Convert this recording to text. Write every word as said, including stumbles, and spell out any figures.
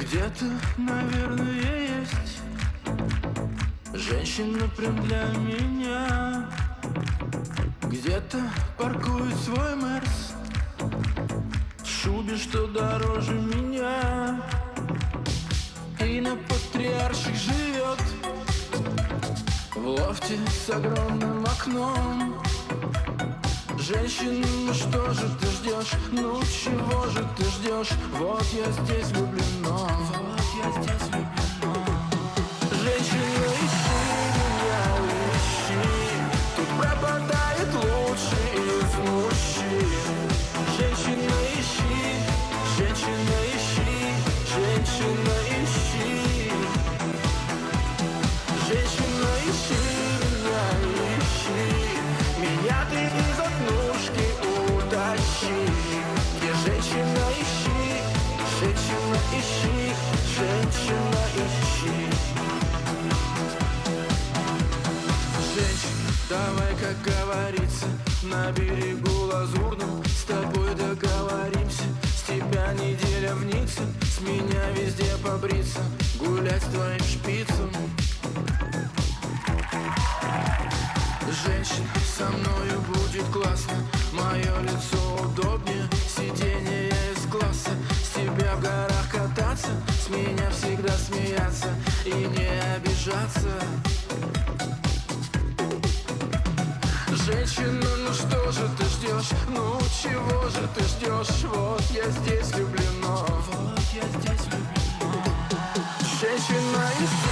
Где-то, наверное, есть женщина прям для меня. Где-то паркует свой Мерс в шубе, что дороже меня, и на Патриарших живет в лофте с огромным окном. Женщина, ну что же ты ждешь? Ну чего же ты ждешь? Вот я здесь влюблено. Вот я здесь влюблено. Женщина, ищи меня, ищи. Тут пропадает лучший из мужчин. Женщина, ищи, женщина, ищи, женщина, ищи. Женщина, ищи меня, ищи. Меня ты из однушки утащи. Где женщина, ищи, женщина, ищи, женщина, ищи. Женщина, давай, как говорится, на берегу лазурном с тобой договоримся. С тебя неделя в Ницце, с меня везде побриться, гулять с твоим шпицем. Женщина, со мною будет классно, мое лицо удобнее сиденье из класса. С тебя в горах кататься, с меня всегда смеяться и не обижаться. Женщина, ну что же ты ждешь? Ну чего же ты ждешь? Вот я здесь влюблено. Вот я здесь влюблено. Женщина, и